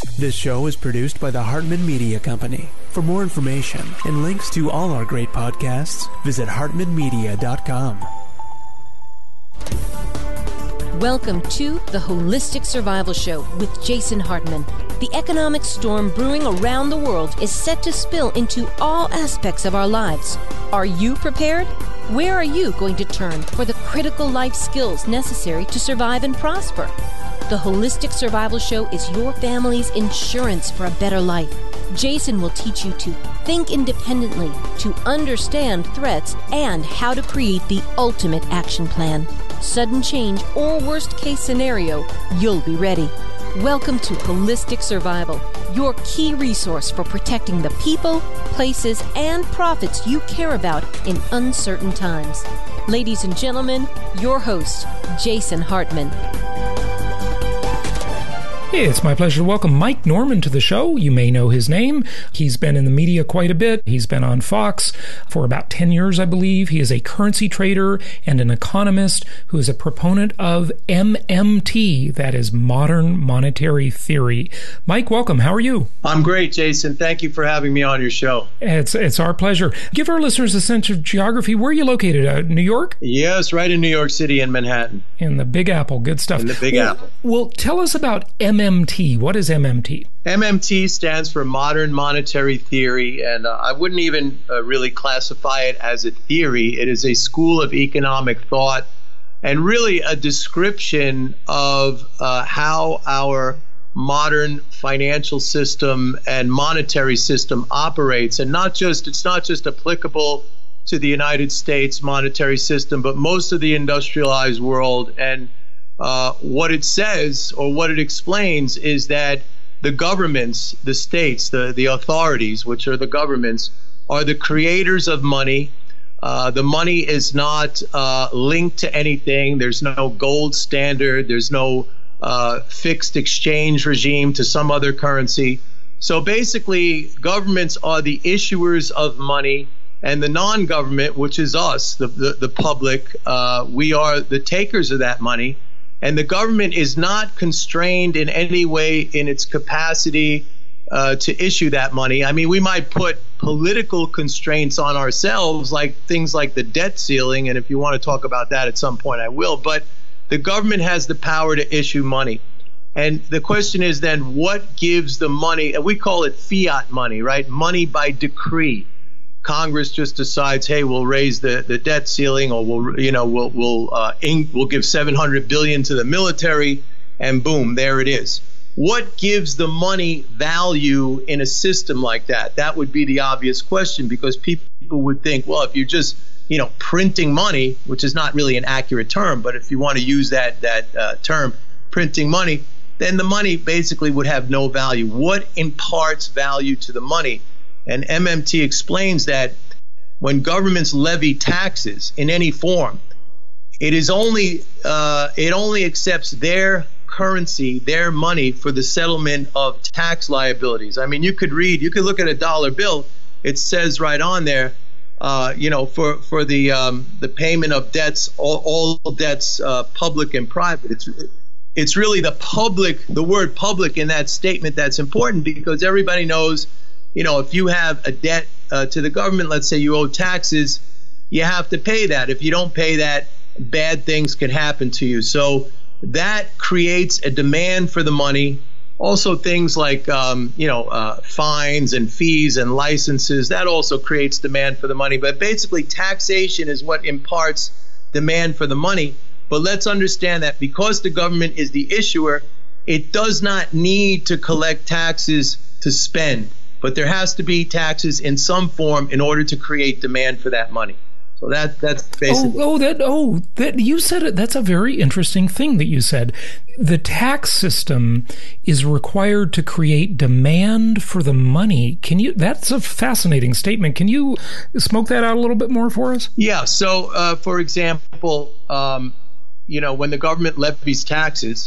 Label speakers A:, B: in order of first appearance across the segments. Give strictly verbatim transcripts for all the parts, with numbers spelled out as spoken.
A: This show is produced by the Hartman Media Company. For more information and links to all our great podcasts, visit hartman media dot com.
B: Welcome to the Holistic Survival Show with Jason Hartman. The economic storm brewing around the world is set to spill into all aspects of our lives. Are you prepared? Where are you going to turn for the critical life skills necessary to survive and prosper? The Holistic Survival Show is your family's insurance for a better life. Jason will teach you to think independently, to understand threats, and how to create the ultimate action plan. Sudden change or worst case scenario, you'll be ready. Welcome to Holistic Survival, your key resource for protecting the people, places, and profits you care about in uncertain times. Ladies and gentlemen, your host, Jason Hartman.
C: Hey, it's my pleasure to welcome Mike Norman to the show. You may know his name. He's been in the media quite a bit. He's been on Fox for about ten years, I believe. He is a currency trader and an economist who is a proponent of M M T, that is modern monetary theory. Mike, welcome. How are you?
D: I'm great, Jason. Thank you for having me on your show.
C: It's it's our pleasure. Give our listeners a sense of geography. Where are you located? Uh, New York?
D: Yes, right in New York City in Manhattan.
C: In the Big Apple. Good stuff.
D: In the Big
C: well,
D: Apple.
C: Well, tell us about M M T. What is M M T?
D: M M T stands for Modern Monetary Theory, and uh, I wouldn't even uh, really classify it as a theory. It is a school of economic thought and really a description of uh, how our modern financial system and monetary system operates. And not just, it's not just applicable to the United States monetary system, but most of the industrialized world. And Uh, what it says, or what it explains, is that the governments, the states, the, the authorities, which are the governments, are the creators of money. Uh, the money is not uh, linked to anything. There's no gold standard. There's no uh, fixed exchange regime to some other currency. So basically, governments are the issuers of money, and the non-government, which is us, the, the, the public, uh, we are the takers of that money. And the government is not constrained in any way in its capacity uh, to issue that money. I mean, we might put political constraints on ourselves, like things like the debt ceiling. And if you want to talk about that at some point, I will. But the government has the power to issue money. And the question is then, what gives the money? And we call it fiat money, right? Money by decree. Congress just decides, hey, we'll raise the, the debt ceiling, or we'll, you know, we'll we'll uh, ink, we'll give seven hundred billion dollars to the military, and boom, there it is. What gives the money value in a system like that? That would be the obvious question, because people would think, well, if you're just, you know, printing money, which is not really an accurate term, but if you want to use that that uh, term, printing money, then the money basically would have no value. What imparts value to the money? And M M T explains that when governments levy taxes in any form, it is only uh, it only accepts their currency, their money, for the settlement of tax liabilities. I mean, you could read, you could look at a dollar bill. It says right on there, uh, you know, for for the um, the payment of debts, all, all debts, uh, public and private. It's it's really the public, the word public in that statement that's important, because everybody knows. You know, if you have a debt uh, to the government, let's say you owe taxes, you have to pay that. If you don't pay that, bad things can happen to you. So that creates a demand for the money. Also, things like, um, you know, uh, fines and fees and licenses, that also creates demand for the money. But basically, taxation is what imparts demand for the money. But let's understand that because the government is the issuer, it does not need to collect taxes to spend. But there has to be taxes in some form in order to create demand for that money. So that that's basically.
C: Oh, oh, that oh, that you said it. That's a very interesting thing that you said. The tax system is required to create demand for the money. Can you? That's a fascinating statement. Can you smoke that out a little bit more for us?
D: Yeah. So, uh, for example, um, you know, when the government levies taxes,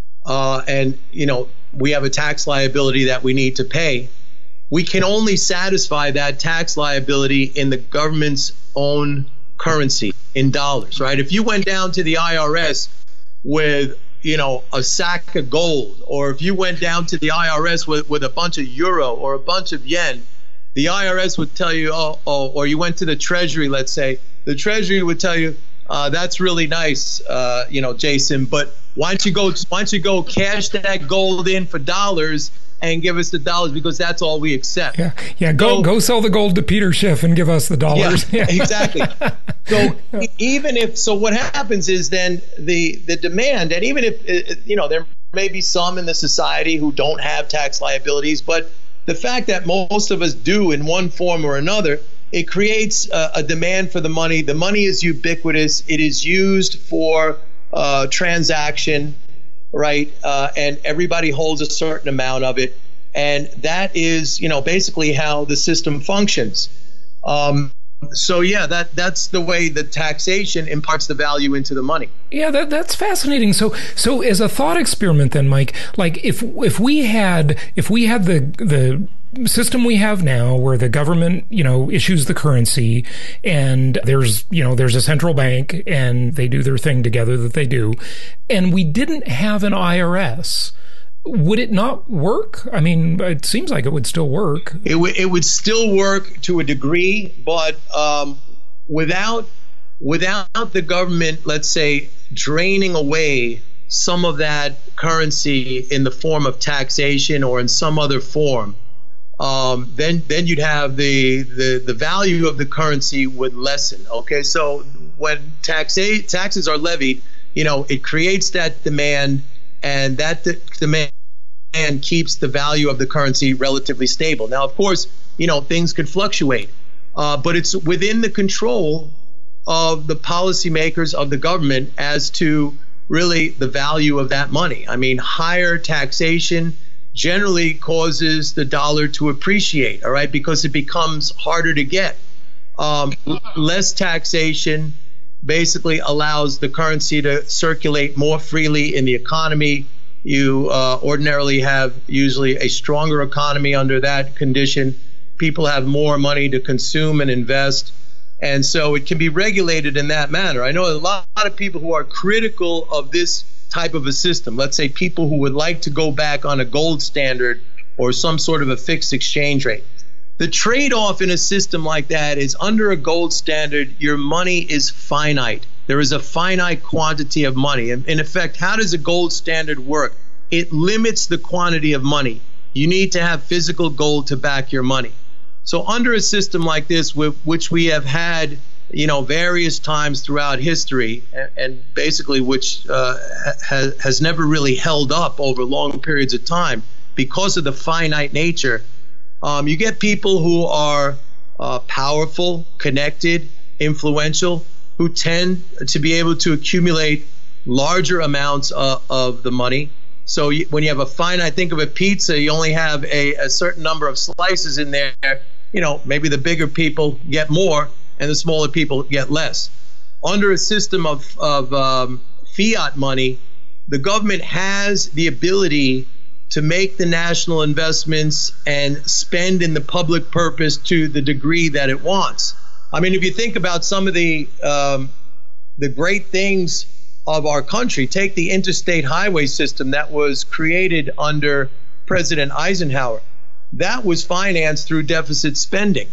D: uh, and you know, we have a tax liability that we need to pay. We can only satisfy that tax liability in the government's own currency, in dollars, right? If you went down to the I R S with you know, a sack of gold, or if you went down to the I R S with, with a bunch of euro or a bunch of yen, the I R S would tell you, oh, oh, or you went to the Treasury, let's say, the Treasury would tell you, uh, that's really nice, uh, you know, Jason, but why don't you go, why don't you go cash that gold in for dollars and give us the dollars, because that's all we accept.
C: Yeah, yeah. Go, so, go sell the gold to Peter Schiff and give us the dollars.
D: Yeah, exactly. So even if so, what happens is then the the demand, and even if you know there may be some in the society who don't have tax liabilities, but the fact that most of us do in one form or another, it creates a, a demand for the money. The money is ubiquitous. It is used for uh, transaction. Right, uh, and everybody holds a certain amount of it, and that is, you know, basically how the system functions. Um, so yeah, that that's the way the taxation imparts the value into the money.
C: Yeah, that that's fascinating. So, so as a thought experiment, then, Mike, like if if we had if we had the the system we have now where the government, you know, issues the currency and there's, you know, there's a central bank and they do their thing together that they do, and we didn't have an I R S, would it not work? I mean, it seems like it would still work.
D: It, w- it would still work to a degree, but um, without without the government, let's say, draining away some of that currency in the form of taxation or in some other form, Um, then then you'd have the, the, the value of the currency would lessen. Okay, so when taxa- taxes are levied, you know, it creates that demand, and that de- demand keeps the value of the currency relatively stable. Now, of course, you know, things could fluctuate, uh, but it's within the control of the policymakers of the government as to really the value of that money. I mean, higher taxation generally causes the dollar to appreciate, all right, because it becomes harder to get. Um, less taxation basically allows the currency to circulate more freely in the economy. You uh, ordinarily have usually a stronger economy under that condition. People have more money to consume and invest. And so it can be regulated in that manner. I know a lot, a lot of people who are critical of this type of a system, let's say people who would like to go back on a gold standard or some sort of a fixed exchange rate. The trade-off in a system like that is under a gold standard, your money is finite. There is a finite quantity of money. And in effect, how does a gold standard work? It limits the quantity of money. You need to have physical gold to back your money. So under a system like this, which we have had, you know, various times throughout history, and, and basically which uh, ha- has never really held up over long periods of time because of the finite nature, um, you get people who are uh, powerful, connected, influential, who tend to be able to accumulate larger amounts uh, of the money. So you, when you have a finite, think of a pizza, you only have a, a certain number of slices in there. You know, maybe the bigger people get more and the smaller people get less. Under a system of, of um, fiat money, the government has the ability to make the national investments and spend in the public purpose to the degree that it wants. I mean, if you think about some of the um, the great things of our country, take the interstate highway system that was created under President Eisenhower. That was financed through deficit spending.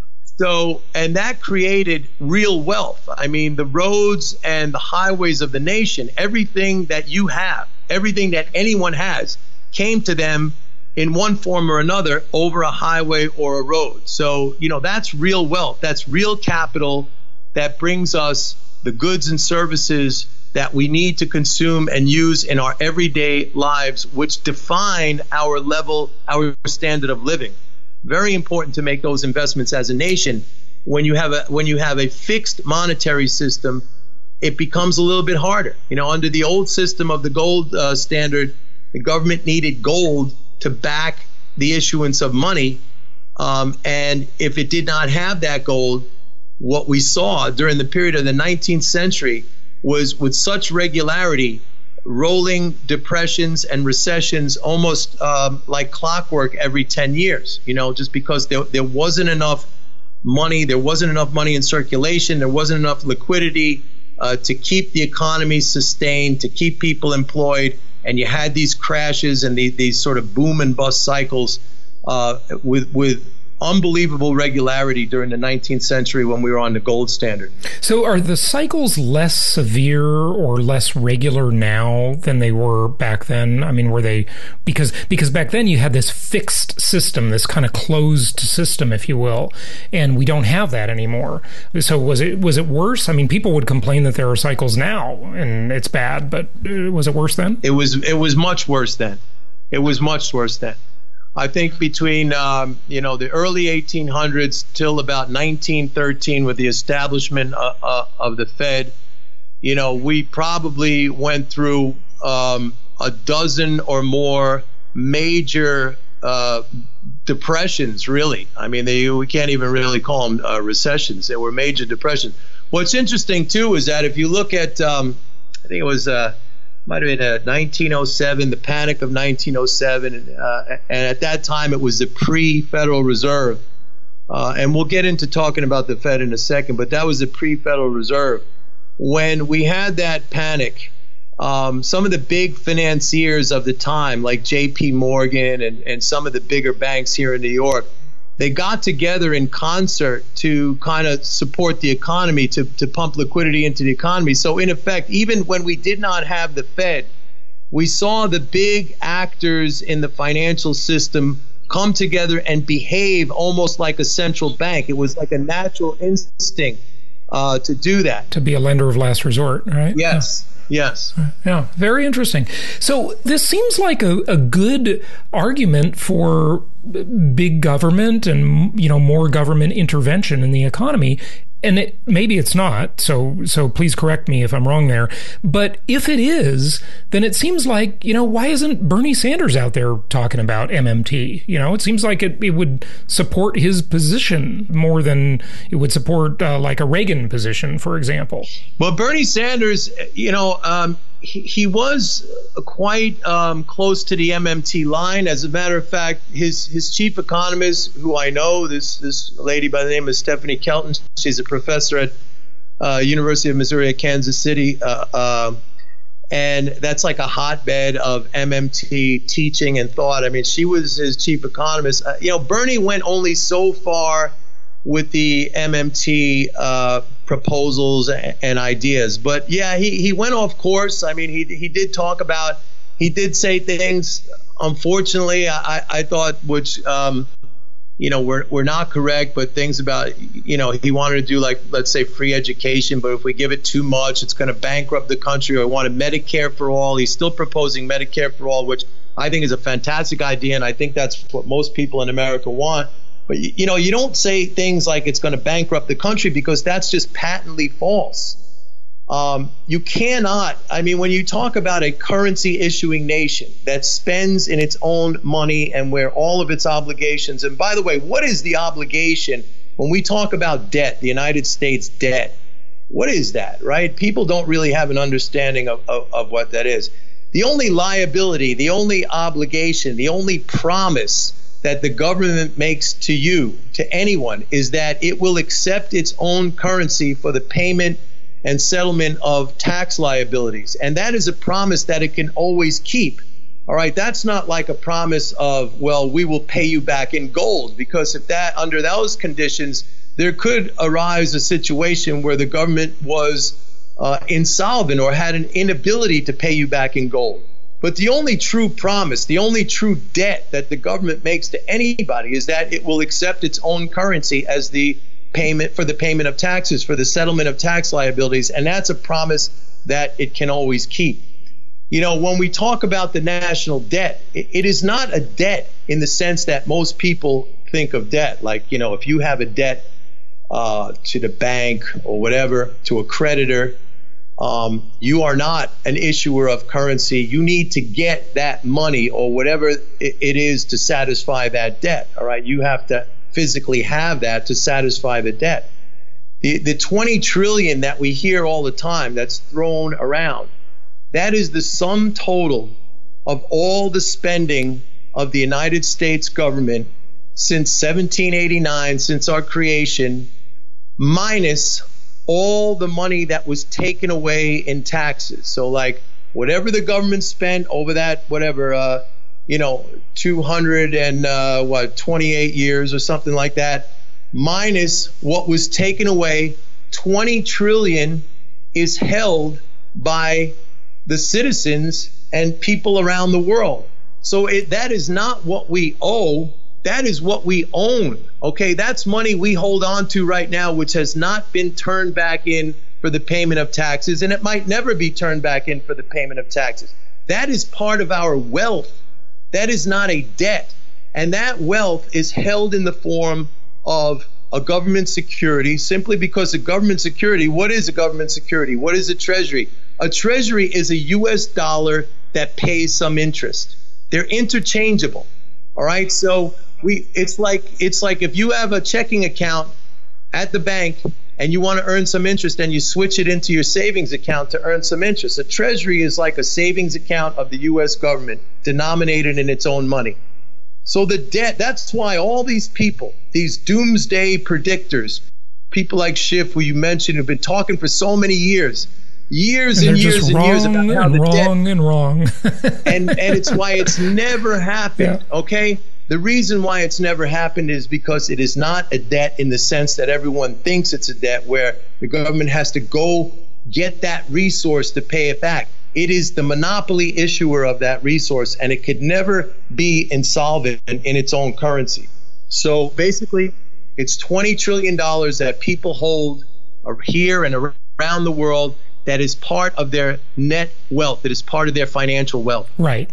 D: So, and that created real wealth. I mean, the roads and the highways of the nation, everything that you have, everything that anyone has, came to them in one form or another over a highway or a road. So, you know, that's real wealth. That's real capital that brings us the goods and services that we need to consume and use in our everyday lives, which define our level, our standard of living. Very important to make those investments as a nation. When you have a when you have a fixed monetary system, it becomes a little bit harder. You know, under the old system of the gold uh, standard, the government needed gold to back the issuance of money. Um, and if it did not have that gold, what we saw during the period of the nineteenth century was with such regularity, rolling depressions and recessions almost um, like clockwork every ten years, you know, just because there, there wasn't enough money, there wasn't enough money in circulation, there wasn't enough liquidity, uh, to keep the economy sustained, to keep people employed. And you had these crashes and the, these sort of boom and bust cycles uh, with with unbelievable regularity during the nineteenth century when we were on the gold standard.
C: So are the cycles less severe or less regular now than they were back then? I mean, were they, because because back then you had this fixed system, this kind of closed system, if you will, and we don't have that anymore. So was it was it worse? I mean, people would complain that there are cycles now and it's bad, but was it worse then?
D: It was it was much worse then. It was much worse then. I think between, um, you know, the early eighteen hundreds till about nineteen thirteen with the establishment uh, uh, of the Fed, you know, we probably went through um, a dozen or more major uh, depressions, really. I mean, they, we can't even really call them uh, recessions. They were major depressions. What's interesting, too, is that if you look at, um, I think it was... Uh, might have been uh, nineteen oh seven, the panic of nineteen oh seven. Uh, and at that time, it was the pre-Federal Reserve. Uh, and we'll get into talking about the Fed in a second, but that was the pre-Federal Reserve. When we had that panic, um, some of the big financiers of the time, like J P Morgan and, and some of the bigger banks here in New York, they got together in concert to kind of support the economy, to, to pump liquidity into the economy. So in effect, even when we did not have the Fed, we saw the big actors in the financial system come together and behave almost like a central bank. It was like a natural instinct uh, to do that. To
C: be a lender of last resort, right?
D: Yes. Yeah. Yes.
C: Yeah, very interesting. So this seems like a, a good argument for big government and, you know, more government intervention in the economy. And it, maybe it's not, so so please correct me if I'm wrong there. But if it is, then it seems like, you know, why isn't Bernie Sanders out there talking about M M T? You know, it seems like it, it would support his position more than it would support uh, like a Reagan position, for example.
D: Well, Bernie Sanders, you know, um, he, he was quite um, close to the M M T line. As a matter of fact, his his chief economist, who I know, this this lady by the name of Stephanie Kelton, she's a professor at uh, University of Missouri at Kansas City, uh, uh, and that's like a hotbed of M M T teaching and thought. I mean, she was his chief economist. Uh, you know, Bernie went only so far with the M M T uh, proposals and ideas. But yeah, he, he went off course. I mean, he he did talk about, he did say things, unfortunately, I, I thought, which, um, you know, were, were not correct, but things about, you know, he wanted to do like, let's say, free education, but if we give it too much, it's going to bankrupt the country. Or he wanted Medicare for all. He's still proposing Medicare for all, which I think is a fantastic idea, and I think that's what most people in America want. But, you know, you don't say things like it's going to bankrupt the country, because that's just patently false. Um, you cannot, I mean, when you talk about a currency issuing nation that spends in its own money and where all of its obligations, and by the way, what is the obligation when we talk about debt, the United States debt? What is that, right? People don't really have an understanding of, of, of what that is. The only liability, the only obligation, the only promise that the government makes to you, to anyone, is that it will accept its own currency for the payment and settlement of tax liabilities. And that is a promise that it can always keep. All right, that's not like a promise of, well, we will pay you back in gold, because if that, under those conditions, there could arise a situation where the government was uh, insolvent or had an inability to pay you back in gold. But the only true promise, the only true debt that the government makes to anybody is that it will accept its own currency as the payment for the payment of taxes, for the settlement of tax liabilities. And that's a promise that it can always keep. You know, when we talk about the national debt, it, it is not a debt in the sense that most people think of debt. Like, you know, if you have a debt uh, to the bank or whatever, to a creditor, Um, you are not an issuer of currency. You need to get that money or whatever it, it is to satisfy that debt. All right. You have to physically have that to satisfy the debt. The, the twenty trillion that we hear all the time that's thrown around, that is the sum total of all the spending of the United States government since seventeen eighty-nine, since our creation, minus all the money that was taken away in taxes. So like whatever the government spent over that, whatever, uh, you know, two hundred and uh, what, twenty-eight years or something like that, minus what was taken away, twenty trillion is held by the citizens and people around the world. So it, that is not what we owe. That is what we own. Okay, that's money we hold on to right now, which has not been turned back in for the payment of taxes, and it might never be turned back in for the payment of taxes. That is part of our wealth. That is not a debt. And that wealth is held in the form of a government security, simply because a government security, what is a government security? What is a treasury? A treasury is a U S dollar that pays some interest. They're interchangeable. All right. So we it's like it's like if you have a checking account at the bank and you want to earn some interest and you switch it into your savings account to earn some interest. A treasury is like a savings account of the U S government denominated in its own money. So the debt, that's why all these people, these doomsday predictors, people like Schiff, who you mentioned, have been talking for so many years, years and, and years and years about how the debt,
C: wrong and wrong.
D: and, and it's why it's never happened, yeah. Okay? The reason why it's never happened is because it is not a debt in the sense that everyone thinks it's a debt where the government has to go get that resource to pay it back. It is the monopoly issuer of that resource, and it could never be insolvent in, in its own currency. So basically, it's twenty trillion dollars that people hold here and around the world that is part of their net wealth. That is part of their financial wealth.
C: Right.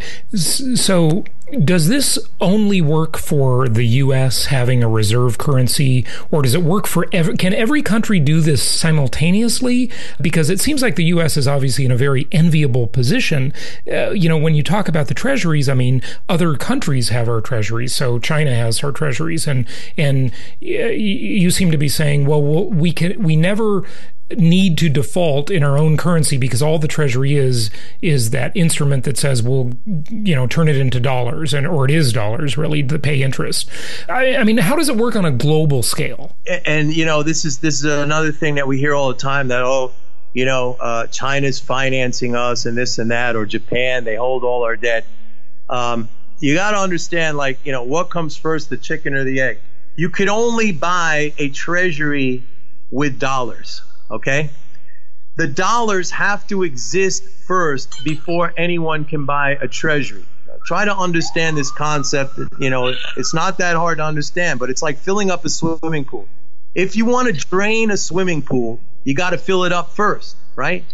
C: So does this only work for the U S having a reserve currency, or does it work for every, can every country do this simultaneously? Because it seems like the U S is obviously in a very enviable position. Uh, you know, when you talk about the treasuries, I mean, other countries have our treasuries. So China has her treasuries, and and you seem to be saying, well, we can we never need to default in our own currency because all the treasury is is that instrument that says we'll, you know, turn it into dollars, and or it is dollars really to pay interest. I, I mean, how does it work on a global scale?
D: And, and you know, this is this is another thing that we hear all the time, that oh, you know, uh, China's financing us and this and that, or Japan, they hold all our debt. Um, you got to understand, like, you know, what comes first, the chicken or the egg? You could only buy a treasury with dollars. Okay? The dollars have to exist first before anyone can buy a treasury. Now, try to understand this concept. You know, it's not that hard to understand, but it's like filling up a swimming pool. If you want to drain a swimming pool, you got to fill it up first, right?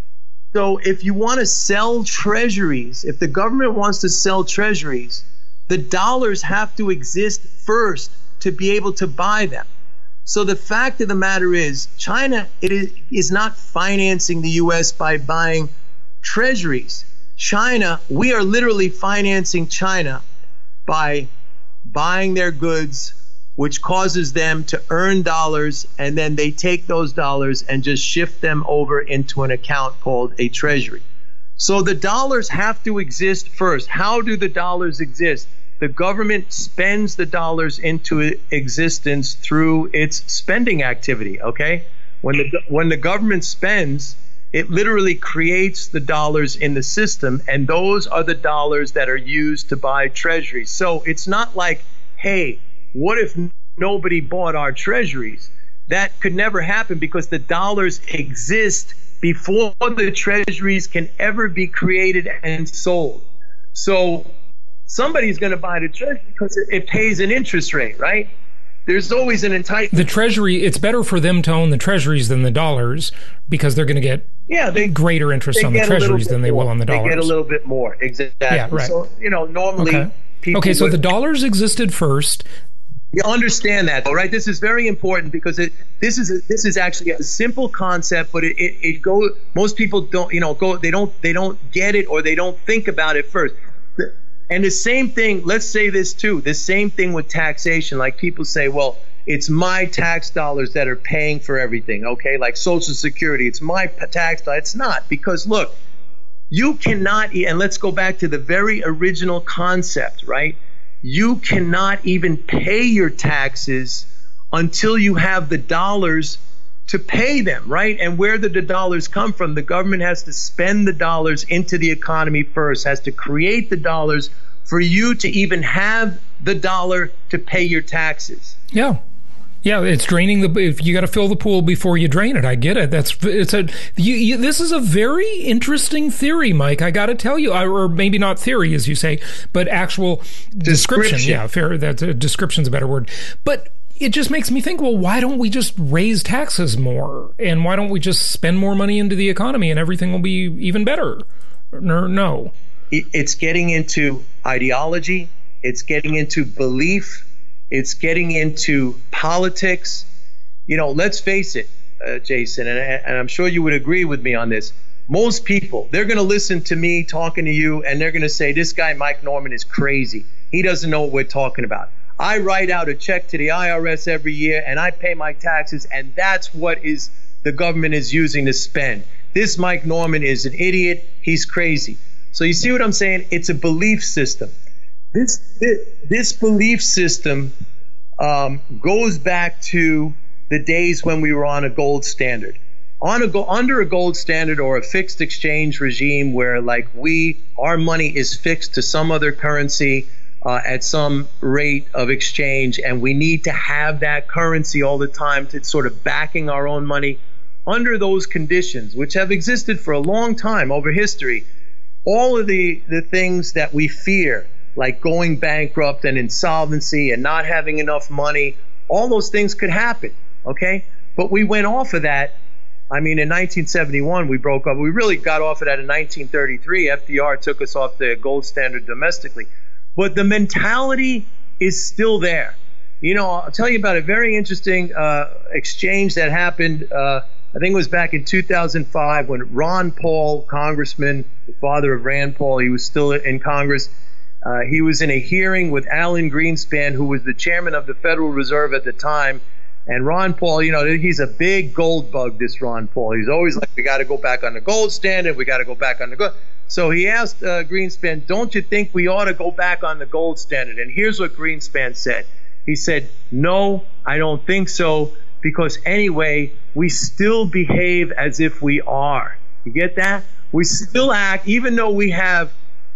D: So if you want to sell treasuries, if the government wants to sell treasuries, the dollars have to exist first to be able to buy them. So the fact of the matter is, China it is, is not financing the U S by buying treasuries. China, we are literally financing China by buying their goods, which causes them to earn dollars, and then they take those dollars and just shift them over into an account called a treasury. So the dollars have to exist first. How do the dollars exist? The government spends the dollars into existence through its spending activity, okay? When the, when the government spends, it literally creates the dollars in the system, and those are the dollars that are used to buy treasuries. So it's not like, hey, what if nobody bought our treasuries? That could never happen because the dollars exist before the treasuries can ever be created and sold. So somebody's going to buy the treasury because it, it pays an interest rate, right? There's always an entitlement.
C: The treasury, it's better for them to own the treasuries than the dollars because they're going to get yeah, they, greater interest on the treasuries than they
D: more.
C: will on the dollars.
D: They get a little bit more, exactly.
C: Yeah, right.
D: So, you know, normally
C: okay.
D: people...
C: Okay, so
D: would,
C: the dollars existed first.
D: You understand that, right? This is very important because it, this is a, this is actually a simple concept, but it, it, it go. Most people don't, you know, go. They don't they don't get it, or they don't think about it first. And the same thing, let's say this too, the same thing with taxation. Like people say, well, it's my tax dollars that are paying for everything, okay? Like Social Security, it's my tax dollars. It's not, because look, you cannot, and let's go back to the very original concept, right? You cannot even pay your taxes until you have the dollars to pay them, right? And where did the dollars come from? The government has to spend the dollars into the economy first, has to create the dollars for you to even have the dollar to pay your taxes.
C: Yeah. Yeah, it's draining the. If you got to fill the pool before you drain it, I get it. That's it's a. You, you, this is a very interesting theory, Mike. I got to tell you, or maybe not theory, as you say, but actual description.
D: description. Yeah,
C: fair. That uh, description's a better word. But it just makes me think. Well, why don't we just raise taxes more, and why don't we just spend more money into the economy, and everything will be even better? No, no.
D: It's getting into ideology. It's getting into belief. It's getting into politics. You know, let's face it, uh, Jason, and, and I'm sure you would agree with me on this. Most people, they're going to listen to me talking to you, and they're going to say, this guy, Mike Norman, is crazy. He doesn't know what we're talking about. I write out a check to the I R S every year, and I pay my taxes, and that's what is the government is using to spend. This Mike Norman is an idiot. He's crazy. So you see what I'm saying? It's a belief system. This, this this belief system um, goes back to the days when we were on a gold standard, on a go, under a gold standard or a fixed exchange regime, where like we our money is fixed to some other currency uh, at some rate of exchange, and we need to have that currency all the time to sort of backing our own money. Under those conditions, which have existed for a long time over history, all of the the things that we fear, like going bankrupt and insolvency and not having enough money, all those things could happen, okay? But we went off of that. I mean, in nineteen seventy-one, we broke up. We really got off of that in nineteen thirty-three. F D R took us off the gold standard domestically. But the mentality is still there. You know, I'll tell you about a very interesting uh, exchange that happened, uh, I think it was back in two thousand five, when Ron Paul, congressman, the father of Rand Paul, he was still in Congress. Uh, he was in a hearing with Alan Greenspan, who was the chairman of the Federal Reserve at the time. And Ron Paul, you know, he's a big gold bug, this Ron Paul. He's always like, we got to go back on the gold standard. We got to go back on the gold. So he asked uh, Greenspan, don't you think we ought to go back on the gold standard? And here's what Greenspan said. He said, no, I don't think so, because anyway, we still behave as if we are. You get that? We still act, even though we have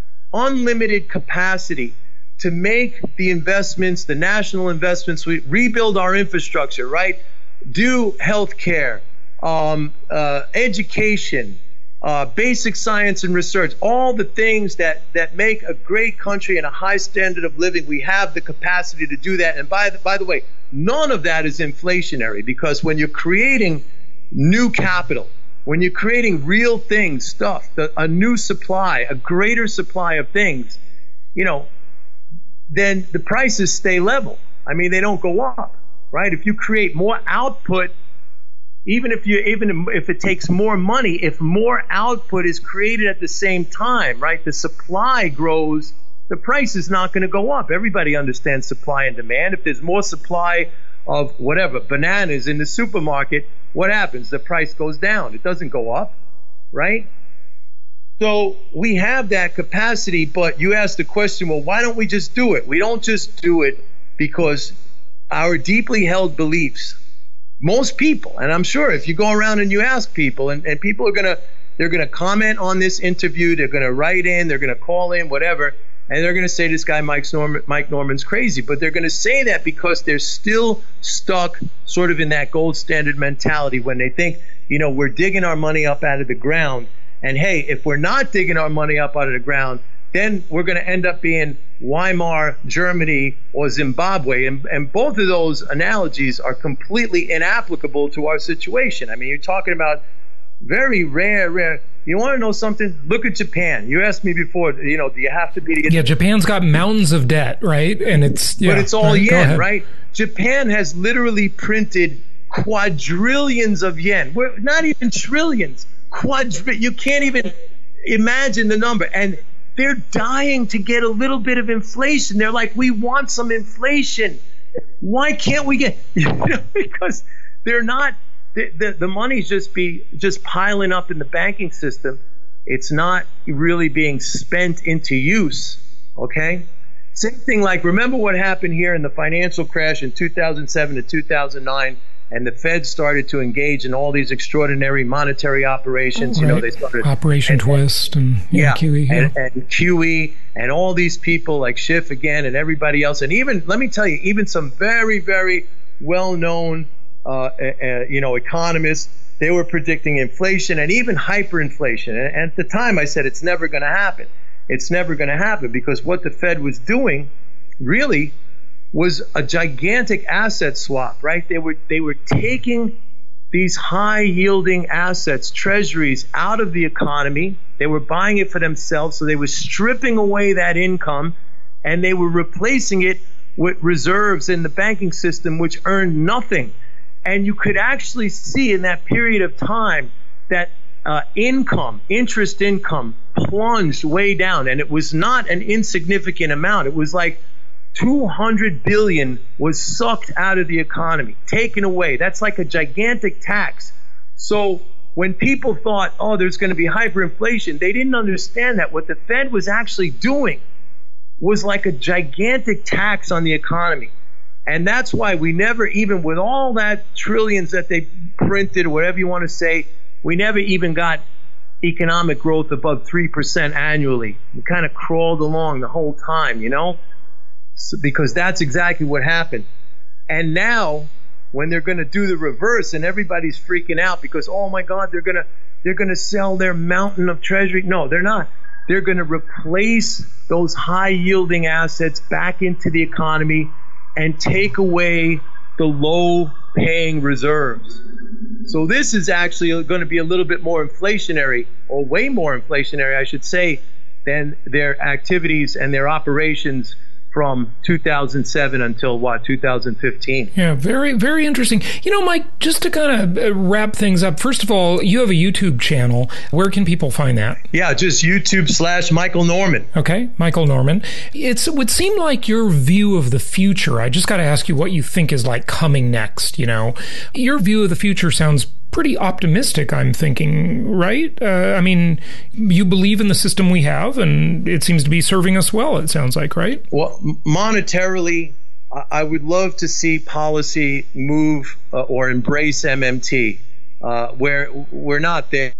D: unlimited capacity to make the investments, the national investments, we rebuild our infrastructure, right? Do healthcare, um, uh, education, uh, basic science and research, all the things that, that make a great country and a high standard of living. We have the capacity to do that. And by the, by the way, none of that is inflationary, because when you're creating new capital, when you're creating real things, stuff, the, a new supply, a greater supply of things, you know, then the prices stay level. I mean, they don't go up, right? If you create more output, even if you, even if it takes more money, if more output is created at the same time, right? The supply grows, the price is not going to go up. Everybody understands supply and demand. If there's more supply of whatever, bananas in the supermarket, what happens? The price goes down. It doesn't go up, right? So we have that capacity, but you asked the question, well, why don't we just do it? We don't just do it because our deeply held beliefs, most people, and I'm sure if you go around and you ask people, and, and people are going to, they're going to comment on this interview, they're going to write in, they're going to call in, whatever, and they're going to say this guy Mike Norman, Mike Norman's crazy. But they're going to say that because they're still stuck sort of in that gold standard mentality when they think, you know, we're digging our money up out of the ground. And hey, if we're not digging our money up out of the ground, then we're going to end up being Weimar, Germany, or Zimbabwe. And, and both of those analogies are completely inapplicable to our situation. I mean, you're talking about very rare, rare. You want to know something? Look at Japan. You asked me before, you know, do you have to be to get...
C: Yeah, Japan's got mountains of debt, right? And it's... Yeah,
D: but it's all yen, right? Japan has literally printed quadrillions of yen. We're not even trillions. Quadri- you can't even imagine the number. And they're dying to get a little bit of inflation. They're like, we want some inflation. Why can't we get... You know, because they're not... The, the, the money's just be just piling up in the banking system. It's not really being spent into use, okay? Same thing like, remember what happened here in the financial crash in two thousand seven to two thousand nine? and the Fed started to engage in all these extraordinary monetary operations.
C: Oh,
D: you
C: right.
D: know, they started
C: Operation
D: and,
C: Twist and yeah,
D: yeah,
C: Q E. Yeah.
D: And, and Q E and all these people like Schiff again and everybody else. And even, let me tell you, even some very, very well-known, uh, uh, you know, economists, they were predicting inflation and even hyperinflation. And, and at the time I said, it's never going to happen. It's never going to happen because what the Fed was doing really was a gigantic asset swap, right? They were they were taking these high-yielding assets, treasuries, out of the economy. They were buying it for themselves, so they were stripping away that income, and they were replacing it with reserves in the banking system, which earned nothing. And you could actually see in that period of time that uh, income, interest income, plunged way down, and it was not an insignificant amount. It was like two hundred billion dollars was sucked out of the economy, taken away. That's like a gigantic tax. So when people thought, oh, there's going to be hyperinflation, they didn't understand that what the Fed was actually doing was like a gigantic tax on the economy. And that's why we never, even with all that trillions that they printed, or whatever you want to say, we never even got economic growth above three percent annually. We kind of crawled along the whole time, you know? So, because that's exactly what happened. And now, when they're going to do the reverse, and everybody's freaking out because, oh my God, they're going to they're going to sell their mountain of treasury. No, they're not. They're going to replace those high-yielding assets back into the economy and take away the low-paying reserves. So this is actually going to be a little bit more inflationary, or way more inflationary, I should say, than their activities and their operations from two thousand seven until what, two thousand fifteen.
C: Yeah, very, very interesting. You know, Mike, just to kind of wrap things up, first of all, you have a YouTube channel. Where can people find that?
D: Yeah, just YouTube slash Michael Norman.
C: Okay, Michael Norman. It's, it would seem like your view of the future, I just got to ask you what you think is like coming next, you know? Your view of the future sounds pretty optimistic, I'm thinking, right? Uh, I mean, you believe in the system we have, and it seems to be serving us well, it sounds like, right?
D: Well, monetarily, I would love to see policy move uh, or embrace M M T, uh, where we're not there.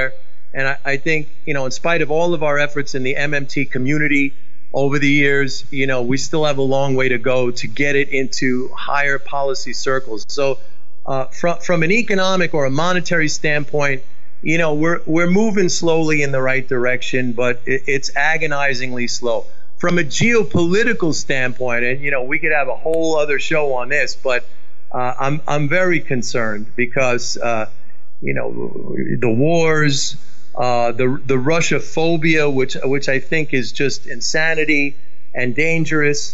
D: And I, I think, you know, in spite of all of our efforts in the M M T community over the years, you know, we still have a long way to go to get it into higher policy circles. So Uh, from from an economic or a monetary standpoint, you know, we're we're moving slowly in the right direction, but it, it's agonizingly slow. From a geopolitical standpoint, and you know, we could have a whole other show on this, but uh, I'm I'm very concerned because uh, you know, the wars, uh, the the Russia phobia, which which I think is just insanity and dangerous.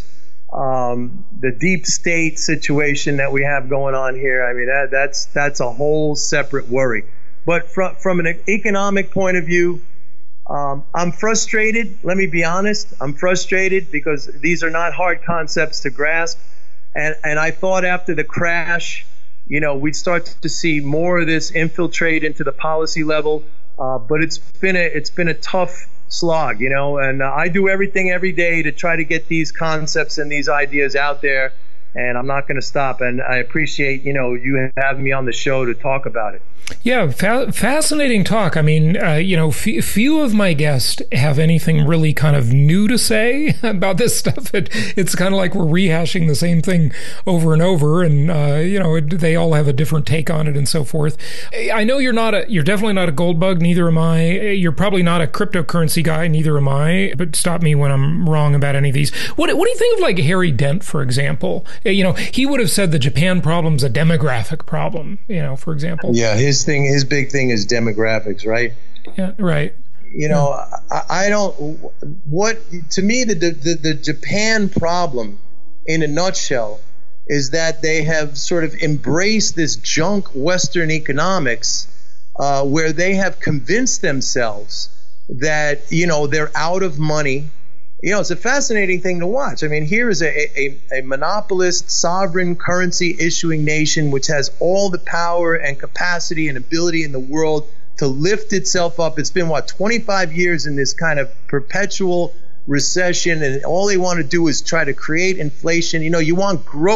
D: Um, the deep state situation that we have going on here, I mean, that, that's that's a whole separate worry. But from from an economic point of view, um, I'm frustrated. Let me be honest. I'm frustrated because these are not hard concepts to grasp. And and I thought after the crash, you know, we'd start to see more of this infiltrate into the policy level. Uh, but it's been a it's been a tough slog, you know, and uh, I do everything every day to try to get these concepts and these ideas out there, and I'm not going to stop. And I appreciate, you know, you having me on the show to talk about it.
C: Yeah, fa- fascinating talk. I mean, uh, you know, f- few of my guests have anything really kind of new to say about this stuff. It, it's kind of like we're rehashing the same thing over and over, and uh, you know, it, they all have a different take on it and so forth. I know you're not a, you're definitely not a gold bug. Neither am I. You're probably not a cryptocurrency guy. Neither am I. But stop me when I'm wrong about any of these. What What do you think of like Harry Dent, for example? You know, he would have said the Japan problem's a demographic problem. You know, for example.
D: Yeah, his thing, his big thing is demographics, right?
C: Yeah, right.
D: You know, yeah. I, I don't. What to me the, the the Japan problem, in a nutshell, is that they have sort of embraced this junk Western economics, uh, where they have convinced themselves that you know they're out of money. You know, it's a fascinating thing to watch. I mean, here is a, a, a monopolist, sovereign currency issuing nation which has all the power and capacity and ability in the world to lift itself up. It's been, what, twenty-five years in this kind of perpetual recession, and all they want to do is try to create inflation. You know, you want growth,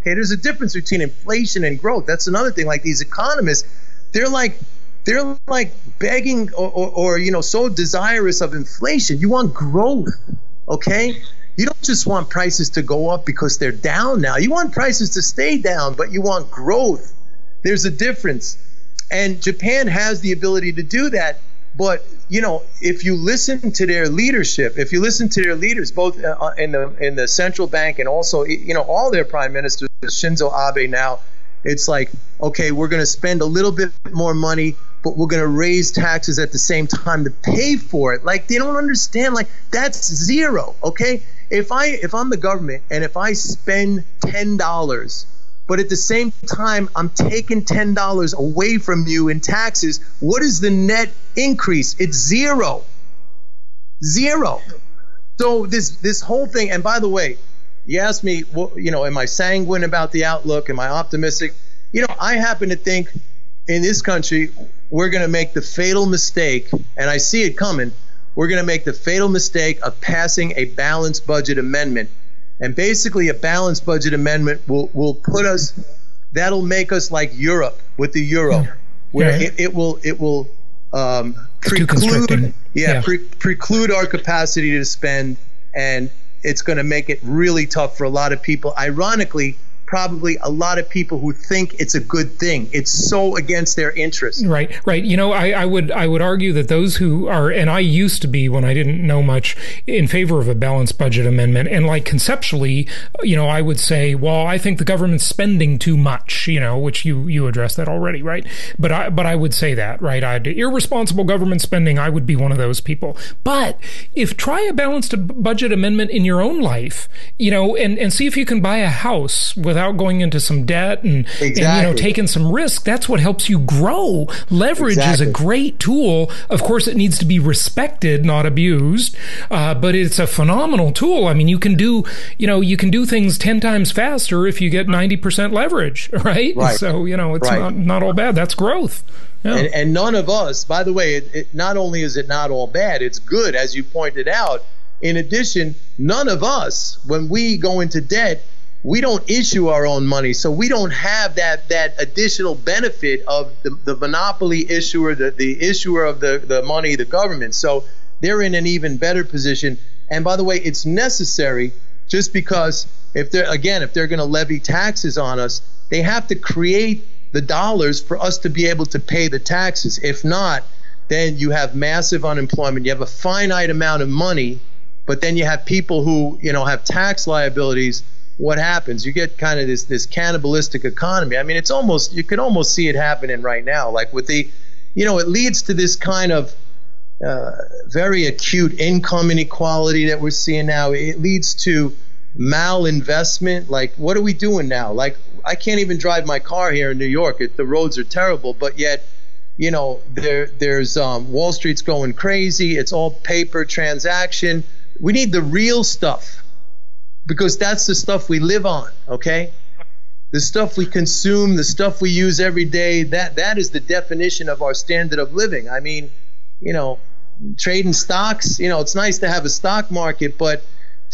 D: Okay, there's a difference between inflation and growth. That's another thing. Like these economists, they're like they're like begging or, or, or you know so desirous of inflation. You want growth, okay? You don't just want prices to go up because they're down now. You want prices to stay down, but you want growth. There's a difference. And Japan has the ability to do that. But, you know, if you listen to their leadership, if you listen to their leaders, both in the in the central bank and also, you know, all their prime ministers, Shinzo Abe now, it's like, okay, we're going to spend a little bit more money, but we're going to raise taxes at the same time to pay for it. Like, they don't understand. Like, that's zero, okay? If I if I'm the government and if I spend ten dollars, but at the same time I'm taking ten dollars away from you in taxes, what is the net increase? It's zero. Zero. So this this whole thing, and by the way, you asked me, well, you know, am I sanguine about the outlook? Am I optimistic? You know, I happen to think in this country we're going to make the fatal mistake, and I see it coming. We're going to make the fatal mistake of passing a balanced budget amendment. And basically a balanced budget amendment will, will put us, that'll make us like Europe with the euro, yeah. where yeah. It, it will it will um, preclude, yeah, yeah. Pre- preclude our capacity to spend, and it's going to make it really tough for a lot of people. Ironically, probably a lot of people who think it's a good thing. It's so against their interests.
C: Right, right. You know, I, I would I would argue that those who are, and I used to be when I didn't know much, in favor of a balanced budget amendment. And like conceptually, you know, I would say, well, I think the government's spending too much, you know, which you, you addressed that already, right? But I but I would say that, right? I'd, irresponsible government spending, I would be one of those people. But if try a balanced budget amendment in your own life, you know, and, and see if you can buy a house without going into some debt and, exactly. and, you know, taking some risk. That's what helps you grow. Leverage exactly. is a great tool. Of course, it needs to be respected, not abused. Uh, but it's a phenomenal tool. I mean, you can do, you know, you can do things ten times faster if you get ninety percent leverage, right?
D: right.
C: So, you know, it's right. not, not all bad. That's growth. Yeah.
D: And, and none of us, by the way, it, it, not only is it not all bad, it's good, as you pointed out. In addition, none of us, when we go into debt, we don't issue our own money, so we don't have that that additional benefit of the, the monopoly issuer, the, the issuer of the, the money, the government. So they're in an even better position. And by the way, it's necessary just because if they're, again, if they're going to levy taxes on us, they have to create the dollars for us to be able to pay the taxes. If not, then you have massive unemployment. You have a finite amount of money, but then you have people who, you know, have tax liabilities. What happens? You get kind of this this cannibalistic economy. I mean, it's almost, you can almost see it happening right now. Like with the, you know, it leads to this kind of uh, very acute income inequality that we're seeing now. It leads to malinvestment. Like, what are we doing now? Like, I can't even drive my car here in New York. It, the roads are terrible, but yet, you know, there there's um, Wall Street's going crazy. It's all paper transaction. We need the real stuff. Because that's the stuff we live on, okay? The stuff we consume, the stuff we use every day, that that is the definition of our standard of living. I mean, you know, trading stocks, you know, it's nice to have a stock market, but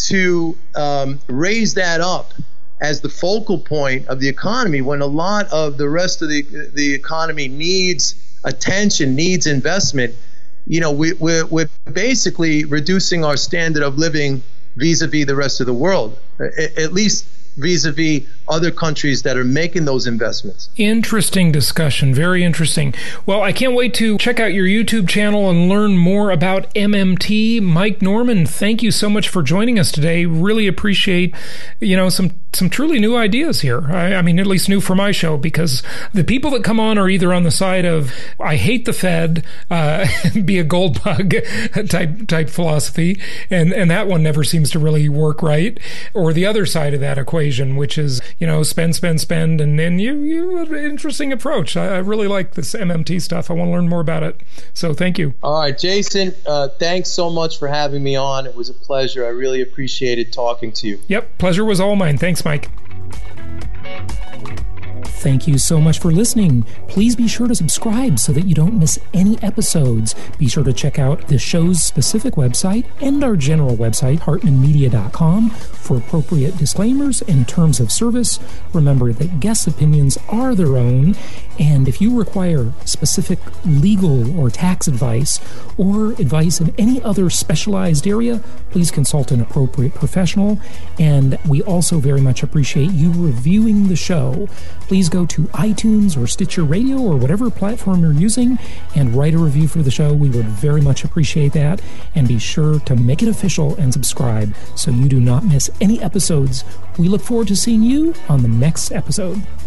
D: to um, raise that up as the focal point of the economy when a lot of the rest of the the economy needs attention, needs investment, you know, we, we're, we're basically reducing our standard of living vis-a-vis the rest of the world, at least vis-a-vis other countries that are making those investments.
C: Interesting discussion. Very interesting. Well, I can't wait to check out your YouTube channel and learn more about M M T. Mike Norman, thank you so much for joining us today. Really appreciate, you know, some some truly new ideas here. I, I mean, at least new for my show, because the people that come on are either on the side of, I hate the Fed, uh, be a gold bug type type philosophy, and, and that one never seems to really work right, or the other side of that equation, which is, you know, spend, spend, spend, and then you, you have an interesting approach. I, I really like this M M T stuff. I want to learn more about it. So thank you.
D: All right, Jason, uh, thanks so much for having me on. It was a pleasure. I really appreciated talking to you.
C: Yep, pleasure was all mine. Thanks, Mike. Thank you so much for listening. Please be sure to subscribe so that you don't miss any episodes. Be sure to check out the show's specific website and our general website, hartman media dot com, for appropriate disclaimers and terms of service. Remember that guest opinions are their own, and if you require specific legal or tax advice or advice in any other specialized area, please consult an appropriate professional. And we also very much appreciate you reviewing the show. Please go to iTunes or Stitcher Radio or whatever platform you're using and write a review for the show. We would very much appreciate that. And be sure to make it official and subscribe so you do not miss any episodes. We look forward to seeing you on the next episode.